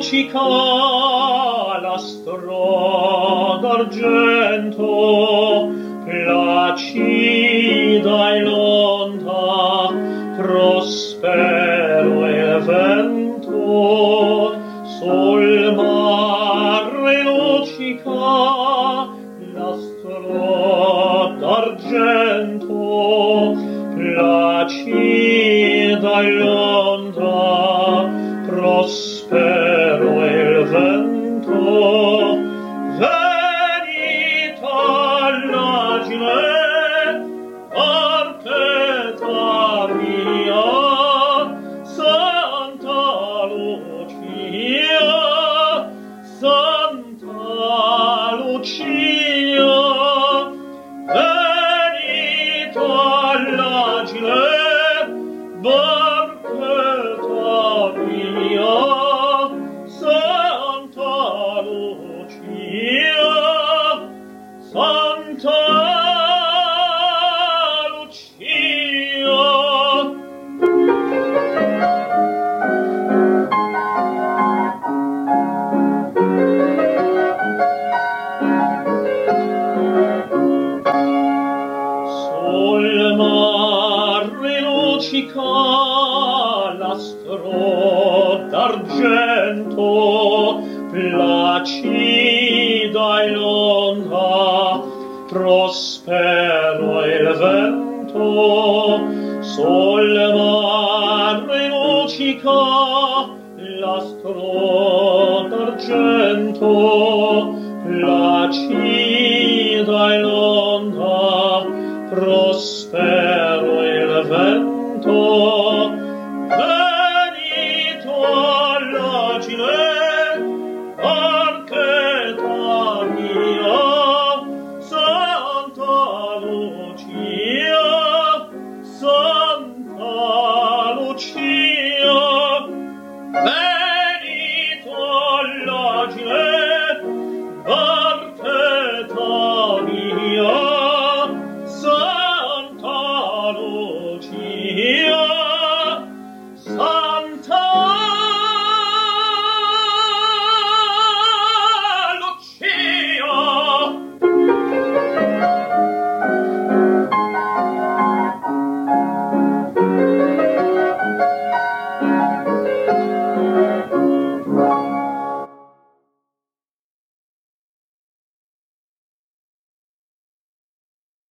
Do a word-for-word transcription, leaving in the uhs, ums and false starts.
luccica l'astro d'argento, placida e lonta, prospero il vento, sul mare luccica l'astro d'argento, placida e lonta, prospero il vento. Venita l'agile, archetta mia, Santa Lucia, Santa Lucia. Venita l'agile, barchetta mia, Santa Lucia, Santa Lucia. Sul mare luccica l'astro d'argento, placida e lonta, prospero il vento. Sul mare luccica l'astro d'argento, placida